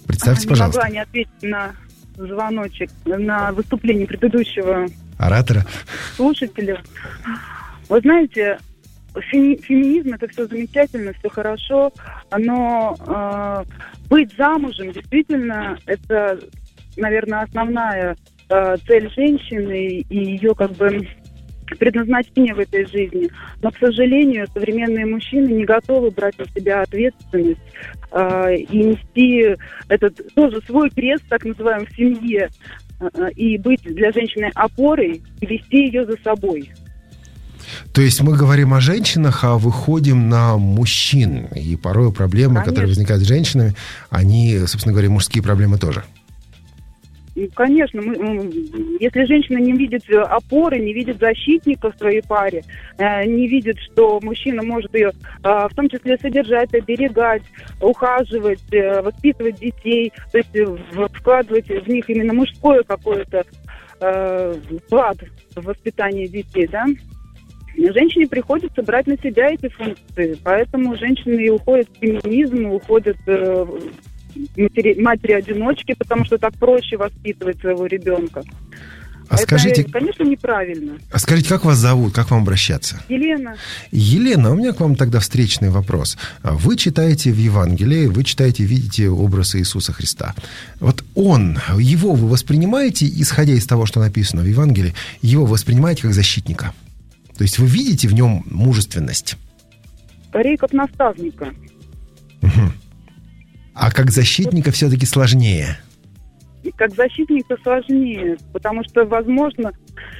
Представьте, не пожалуйста. Не могла не ответить на звоночек, на выступление предыдущего оратора. Слушателя. Вы знаете, феми- феминизм — это все замечательно, все хорошо, но э, быть замужем действительно это, наверное, основная э, цель женщины и ее как бы предназначение в этой жизни. Но, к сожалению, современные мужчины не готовы брать на себя ответственность э, и нести этот тоже свой крест, так называемый, в семье, э, и быть для женщины опорой и вести ее за собой. То есть мы говорим о женщинах, а выходим на мужчин. И порой проблемы, Конечно. которые возникают с женщинами, они, собственно говоря, мужские проблемы тоже. Конечно, мы, если женщина не видит опоры, не видит защитника в своей паре, не видит, что мужчина может ее в том числе содержать, оберегать, ухаживать, воспитывать детей, то есть вкладывать в них именно мужское какое-то вклад в воспитание детей, да, женщине приходится брать на себя эти функции, поэтому женщины и уходят в феминизм, уходят матери-одиночки, потому что так проще воспитывать своего ребенка. А это, скажите, конечно, неправильно. А скажите, как вас зовут, как вам обращаться? Елена. Елена, у меня к вам тогда встречный вопрос. Вы читаете в Евангелии, вы читаете, видите образ Иисуса Христа. Вот он, его вы воспринимаете, исходя из того, что написано в Евангелии, его воспринимаете как защитника? То есть вы видите в нем мужественность? Скорее, как наставника. Угу. А как защитника все-таки сложнее? Как защитника сложнее, потому что, возможно...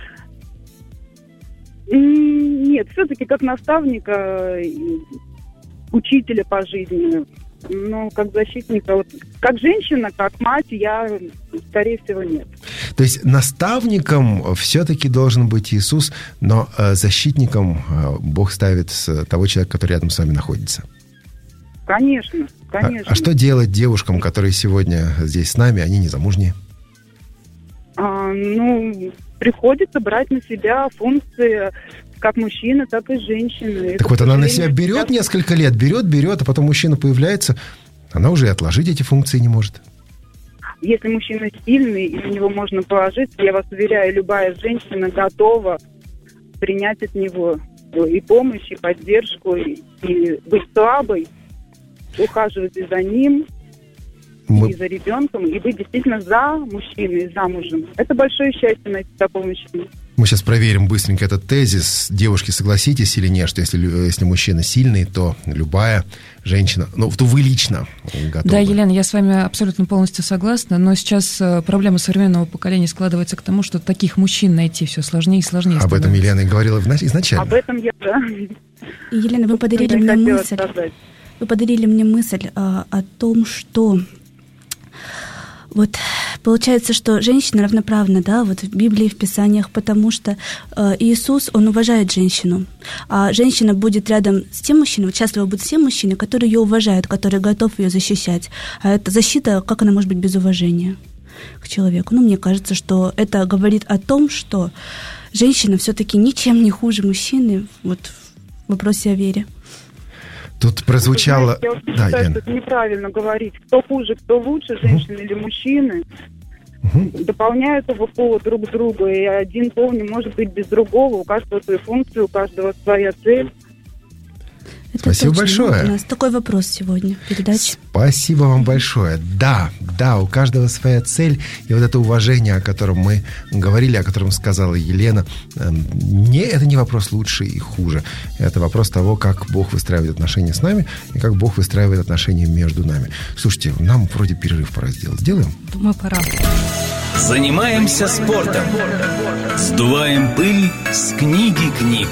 Нет, все-таки как наставника, учителя по жизни. Но как защитника, вот, как женщина, как мать, я, скорее всего, нет. То есть наставником все-таки должен быть Иисус, но защитником Бог ставит того человека, который рядом с вами находится. Конечно, конечно. А, а что делать девушкам, которые сегодня здесь с нами, они не замужние? А, ну, приходится брать на себя функции как мужчины, так и женщины. Так это, вот она на себя берет сейчас... несколько лет, берет, берет, а потом мужчина появляется, она уже и отложить эти функции не может. Если мужчина сильный, и на него можно положиться, я вас уверяю, любая женщина готова принять от него и помощь, и поддержку, и, и быть слабой, ухаживать и за ним, Мы... и за ребенком, и быть действительно за мужчиной, замужем. Это большое счастье найти такого мужчину. Мы сейчас проверим быстренько этот тезис. Девушки, согласитесь или нет, что если, если мужчина сильный, то любая женщина, ну, то вы лично готовы? Да, Елена, я с вами абсолютно полностью согласна, но сейчас проблема современного поколения складывается к тому, что таких мужчин найти все сложнее и сложнее. Об этом Елена и говорила изначально. Об этом я, да. Елена, вы подарили мне мысль. Сказать. Вы подарили мне мысль а, о том, что вот получается, что женщина равноправна, да, вот в Библии, в Писаниях, потому что э, Иисус, Он уважает женщину, а женщина будет рядом с тем мужчиной, счастливо будут все мужчины, которые ее уважают, которые готовы ее защищать. А эта защита, как она может быть без уважения к человеку? Ну, мне кажется, что это говорит о том, что женщина все-таки ничем не хуже мужчины вот, в вопросе о вере. Тут прозвучало... Знаете, я да, считаю, что это неправильно говорить, кто хуже, кто лучше, женщины uh-huh. или мужчины. Uh-huh. Дополняют оба пола друг друга, и один пол не может быть без другого. У каждого свои функции, у каждого своя цель. Это Спасибо точно. большое. У нас такой вопрос сегодня в передаче. Спасибо вам большое. Да, да, у каждого своя цель. И вот это уважение, о котором мы говорили, о котором сказала Елена, не, это не вопрос лучше и хуже. Это вопрос того, как Бог выстраивает отношения с нами и как Бог выстраивает отношения между нами. Слушайте, нам вроде перерыв пора сделать. Сделаем? Думаю, пора. Занимаемся спортом. Сдуваем пыль с книги книг.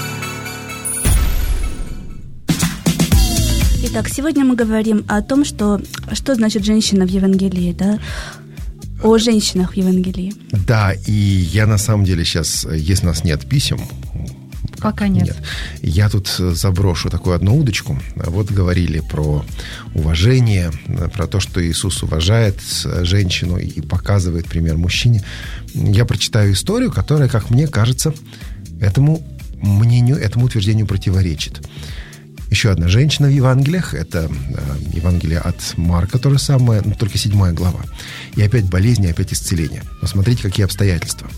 Итак, сегодня мы говорим о том, что, что значит женщина в Евангелии, да? О женщинах в Евангелии. Да, и я на самом деле сейчас, если у нас нет писем... Пока нет. нет. Я тут заброшу такую одну удочку. Вот говорили про уважение, про то, что Иисус уважает женщину и показывает пример мужчине. Я прочитаю историю, которая, как мне кажется, этому мнению, этому утверждению противоречит. Еще одна женщина в Евангелиях. Это Евангелие от Марка, то же самое, но только седьмая глава. И опять болезни, опять исцеление. Но смотрите, какие обстоятельства.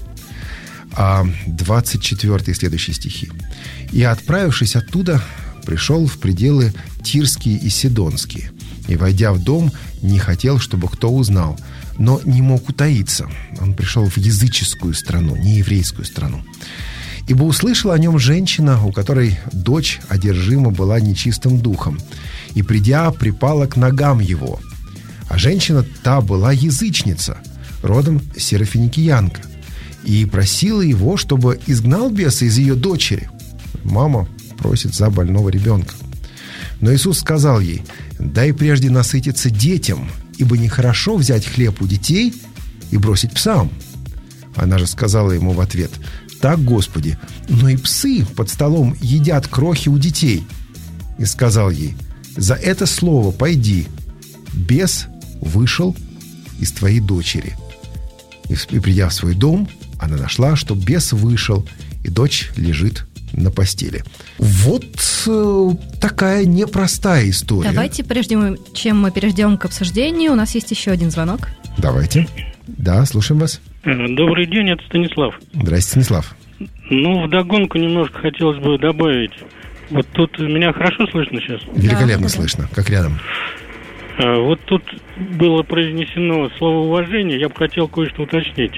двадцать четвёртый и следующие стихи. «И, отправившись оттуда, пришел в пределы Тирские и Сидонские. И, войдя в дом, не хотел, чтобы кто узнал, но не мог утаиться. Он пришел в языческую страну, не еврейскую страну. Ибо услышала о нем женщина, у которой дочь одержима была нечистым духом, и, придя, припала к ногам его. А женщина та была язычница, родом серафиникиянка, и просила его, чтобы изгнал беса из ее дочери. Мама просит за больного ребенка. Но Иисус сказал ей: дай прежде насытиться детям, ибо нехорошо взять хлеб у детей и бросить псам. Она же сказала ему в ответ: так, Господи, но и псы под столом едят крохи у детей. И сказал ей: за это слово пойди, бес вышел из твоей дочери. И, и придя в свой дом, она нашла, что бес вышел, и дочь лежит на постели. Вот э, такая непростая история. Давайте, прежде чем мы перейдем к обсуждению, у нас есть еще один звонок. Давайте. Да, слушаем вас. Добрый день, это Станислав. Здрасте, Станислав. Ну, вдогонку немножко хотелось бы добавить. Вот тут меня хорошо слышно сейчас? Великолепно да, слышно, да. Как рядом. А, вот тут было произнесено слово «уважение», я бы хотел кое-что уточнить.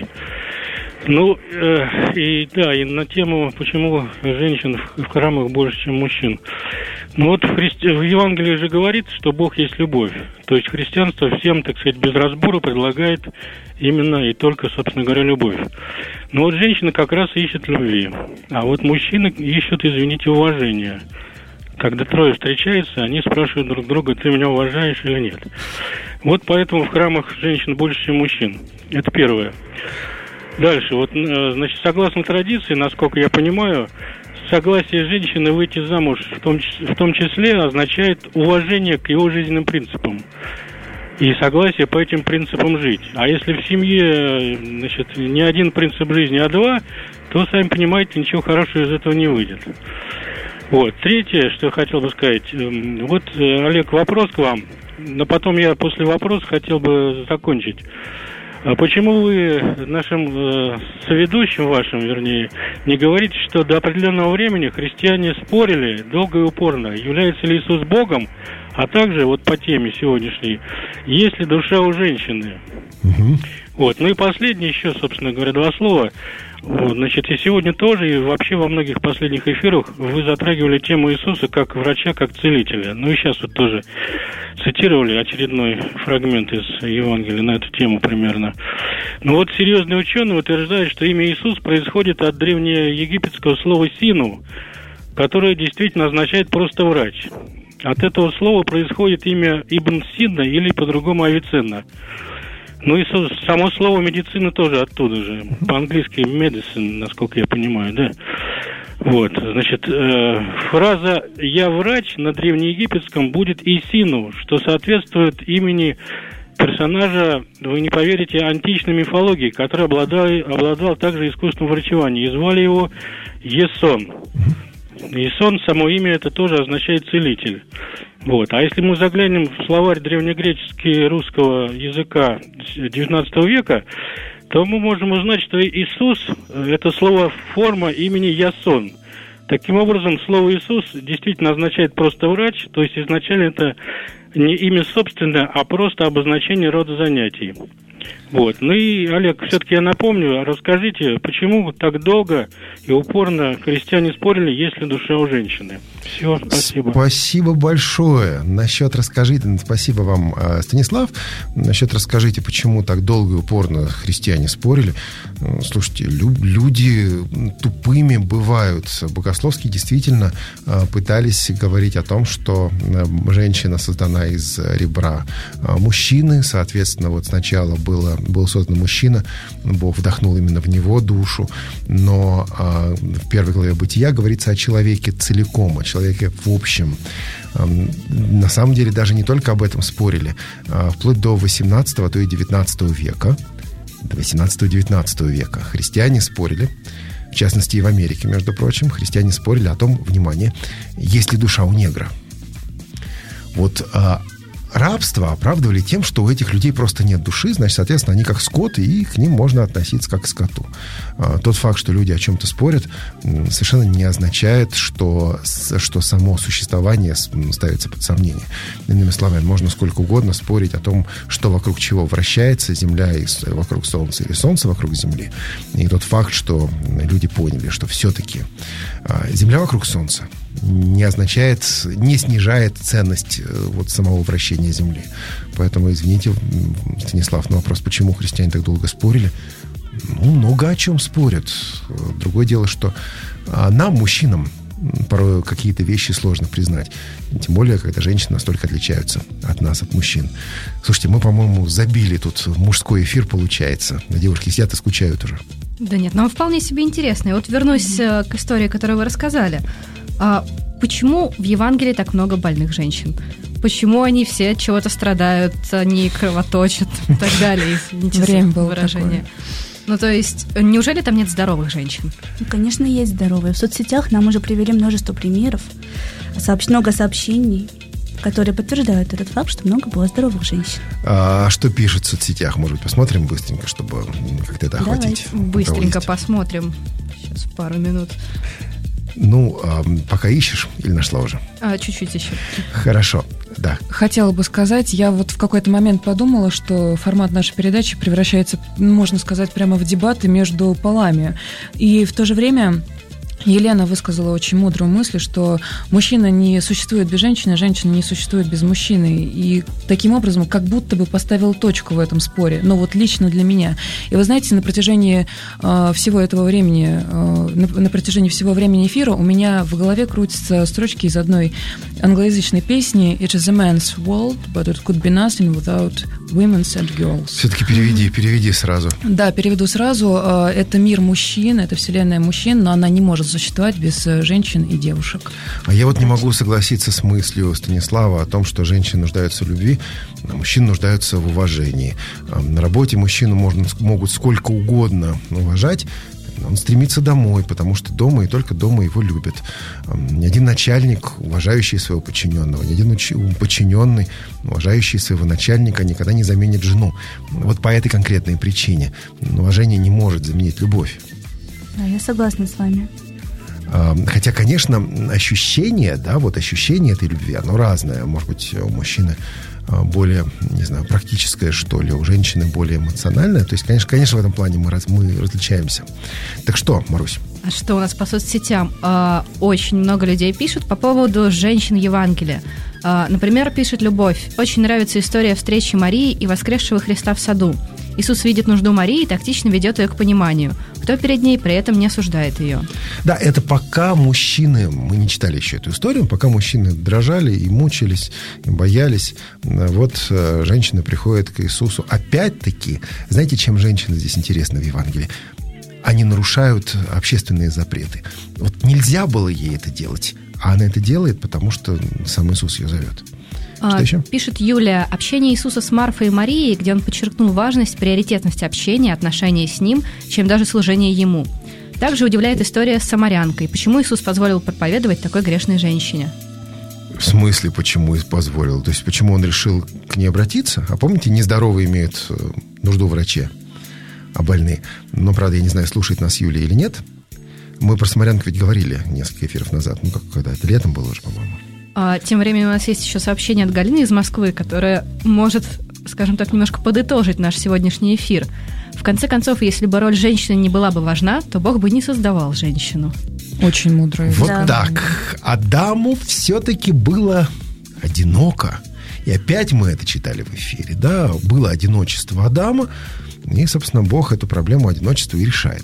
Ну, э, и да, и на тему, почему женщин в, в храмах больше, чем мужчин. Ну вот в, христи... в Евангелии же говорится, что Бог есть любовь. То есть христианство всем, так сказать, без разбора предлагает именно и только, собственно говоря, любовь. Но вот женщина как раз ищет любви, а вот мужчины ищут, извините, уважения. Когда трое встречаются, они спрашивают друг друга: ты меня уважаешь или нет? Вот поэтому в храмах женщин больше, чем мужчин. Это первое. Дальше, вот, значит, согласно традиции, насколько я понимаю, согласие женщины выйти замуж в том, в том числе означает уважение к его жизненным принципам и согласие по этим принципам жить. А если в семье, значит, не один принцип жизни, а два, то, сами понимаете, ничего хорошего из этого не выйдет. Вот. Третье, что я хотел бы сказать. Вот, Олег, вопрос к вам, но потом я после вопроса хотел бы закончить. А почему вы нашим э, соведущим вашим, вернее, не говорите, что до определенного времени христиане спорили долго и упорно, является ли Иисус Богом, а также вот по теме сегодняшней, есть ли душа у женщины? Угу. Вот. Ну и последнее еще, собственно говоря, два слова. Вот, значит, и сегодня тоже, и вообще во многих последних эфирах вы затрагивали тему Иисуса как врача, как целителя. Ну и сейчас вот тоже цитировали очередной фрагмент из Евангелия на эту тему примерно. Но вот серьезные ученые утверждают, что имя Иисус происходит от древнеегипетского слова «сину», которое действительно означает просто «врач». От этого слова происходит имя Ибн Сина или по-другому Авиценна. Ну и само слово «медицина» тоже оттуда же. По-английски «medicine», насколько я понимаю, да? Вот, значит, э, фраза «я врач» на древнеегипетском будет «исину», что соответствует имени персонажа, вы не поверите, античной мифологии, который обладал, обладал также искусством врачевания. И звали его Есон. Есон, само имя это тоже означает «целитель». Вот. А если мы заглянем в словарь древнегреческий русского языка девятнадцатого века, то мы можем узнать, что Иисус – это слово форма имени Ясон. Таким образом, слово Иисус действительно означает просто врач, то есть изначально это не имя собственное, а просто обозначение рода занятий. Вот. Ну и, Олег, все-таки я напомню, расскажите, почему так долго и упорно христиане спорили, есть ли душа у женщины? Все, спасибо. Спасибо большое. Насчет расскажите, спасибо вам, Станислав. Насчет расскажите, почему так долго и упорно христиане спорили. Слушайте, люди тупыми бывают. Богословские действительно пытались говорить о том, что женщина создана из ребра мужчины. Соответственно, вот сначала было, был создан мужчина, Бог вдохнул именно в него душу. Но в первой главе Бытия говорится о человеке целиком, о человеке в общем. На самом деле даже не только об этом спорили. Вплоть до восемнадцатого, а то и девятнадцатого века, до восемнадцатого-девятнадцатого века христиане спорили, в частности и в Америке, между прочим, христиане спорили о том, внимание, есть ли душа у негра. Вот а, рабство оправдывали тем, что у этих людей просто нет души, значит, соответственно, они как скот, и к ним можно относиться как к скоту. А, тот факт, что люди о чем-то спорят, совершенно не означает, что, что само существование ставится под сомнение. Иными словами, можно сколько угодно спорить о том, что вокруг чего вращается Земля и вокруг Солнца, или Солнце вокруг Земли. И тот факт, что люди поняли, что все-таки а, Земля вокруг Солнца не означает, не снижает ценность вот самого вращения Земли. Поэтому, извините, Станислав, на вопрос, почему христиане так долго спорили, ну, много о чем спорят. Другое дело, что нам, мужчинам, порой какие-то вещи сложно признать. Тем более, когда женщины настолько отличаются от нас, от мужчин. Слушайте, мы, по-моему, забили тут мужской эфир, получается. Девушки сидят и скучают уже. Да нет, но он вполне себе интересный. Вот вернусь mm-hmm. к истории, которую вы рассказали. А почему в Евангелии так много больных женщин? Почему они все от чего-то страдают, они кровоточат и так далее, извините за выражение. Ну, то есть, неужели там нет здоровых женщин? Ну, конечно, есть здоровые. В соцсетях нам уже привели множество примеров, сообщ... много сообщений, которые подтверждают этот факт, что много было здоровых женщин. А что пишут в соцсетях? Может быть, посмотрим быстренько, чтобы как-то это охватить? Давайте быстренько посмотрим. Сейчас пару минут. Ну, а, пока ищешь, или нашла уже? А, чуть-чуть еще. Хорошо, да. Хотела бы сказать, я вот в какой-то момент подумала, что формат нашей передачи превращается, можно сказать, прямо в дебаты между полами. И в то же время Елена высказала очень мудрую мысль, что мужчина не существует без женщины, женщина не существует без мужчины. И таким образом как будто бы поставил точку в этом споре, но вот лично для меня. И вы знаете, на протяжении э, всего этого времени, э, на, на протяжении всего времени эфира у меня в голове крутятся строчки из одной англоязычной песни «It is a man's world, but it could be nothing without women and girls». Все-таки переведи, переведи сразу. Да, переведу сразу. Э, это мир мужчин, это вселенная мужчин, но она не может существовать без женщин и девушек. А я вот не могу согласиться с мыслью Станислава о том, что женщины нуждаются в любви, а мужчины нуждаются в уважении. На работе мужчину можно, могут сколько угодно уважать, он стремится домой, потому что дома и только дома его любят. Ни один начальник, уважающий своего подчиненного, ни один уч... подчиненный, уважающий своего начальника, никогда не заменит жену. Вот по этой конкретной причине. Уважение не может заменить любовь. Да, я согласна с вами. Хотя, конечно, ощущение, да, вот ощущение этой любви, оно разное. Может быть, у мужчины более, не знаю, практическое, что ли, у женщины более эмоциональное. То есть, конечно, конечно в этом плане мы, раз, мы различаемся. Так что, Марусь? А что у нас по соцсетям? Очень много людей пишут по поводу женщин Евангелия. Например, пишет Любовь. Очень нравится история встречи Марии и воскресшего Христа в саду. Иисус видит нужду Марии и тактично ведет ее к пониманию. Кто перед ней при этом не осуждает ее. Да, это пока мужчины, мы не читали еще эту историю, пока мужчины дрожали и мучились, и боялись. Вот женщина приходит к Иисусу. Опять-таки, знаете, чем женщины здесь интересны в Евангелии? Они нарушают общественные запреты. Вот нельзя было ей это делать, а она это делает, потому что сам Иисус ее зовет. Что а, еще? Пишет Юлия. Общение Иисуса с Марфой и Марией, где он подчеркнул важность, приоритетность общения, отношения с ним, чем даже служение ему. Также удивляет история с самарянкой. Почему Иисус позволил проповедовать такой грешной женщине? В смысле, почему позволил? То есть, почему он решил к ней обратиться? А помните, нездоровые имеют нужду в враче, а больные. Но, правда, я не знаю, слушает нас Юлия или нет. Мы про самарянку ведь говорили несколько эфиров назад. Ну, как когда это летом было уже, по-моему. А, тем временем у нас есть еще сообщение от Галины из Москвы, которое может, скажем так, немножко подытожить наш сегодняшний эфир. В конце концов, если бы роль женщины не была бы важна, то Бог бы не создавал женщину. Очень мудрая. Вот да. так. Адаму все-таки было одиноко. И опять мы это читали в эфире. Да, было одиночество Адама, и, собственно, Бог эту проблему одиночества и решает.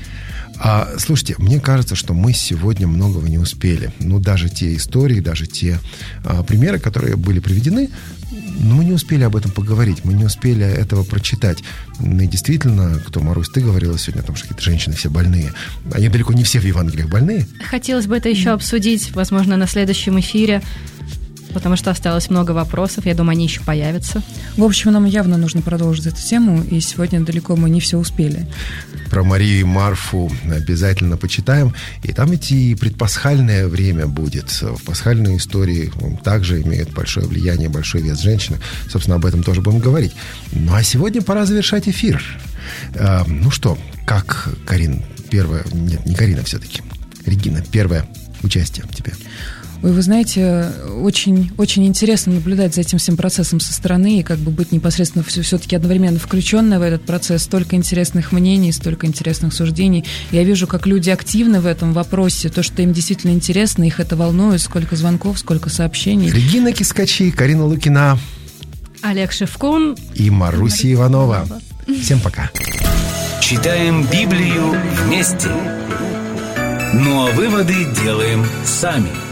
А, слушайте, мне кажется, что мы сегодня многого не успели. Ну, даже те истории, даже те а, примеры, которые были приведены, ну, мы не успели об этом поговорить, мы не успели этого прочитать. Ну, и действительно, кто, Марусь, ты говорила сегодня о том, что какие-то женщины все больные. Они далеко не все в Евангелиях больные. Хотелось бы это еще обсудить, возможно, на следующем эфире. потому что осталось много вопросов. Я думаю, они еще появятся. В общем, нам явно нужно продолжить эту тему, и сегодня далеко мы не все успели. Про Марию и Марфу обязательно почитаем. И там ведь и предпасхальное время будет. В пасхальной истории также имеют большое влияние, большой вес женщины. Собственно, об этом тоже будем говорить. Ну, а сегодня пора завершать эфир. А, ну что, как, Карин, первая... Нет, не Карина все-таки. Регина, первое участие тебе. Ой, вы знаете, очень, очень интересно наблюдать за этим всем процессом со стороны и как бы быть непосредственно все-таки одновременно включенной в этот процесс. Столько интересных мнений, столько интересных суждений. Я вижу, как люди активны в этом вопросе, то, что им действительно интересно, их это волнует, сколько звонков, сколько сообщений. Регина Кискачи, Карина Лукина, Олег Шевкун и Маруся Иванова. Всем пока. Читаем Библию вместе. Ну а выводы делаем сами.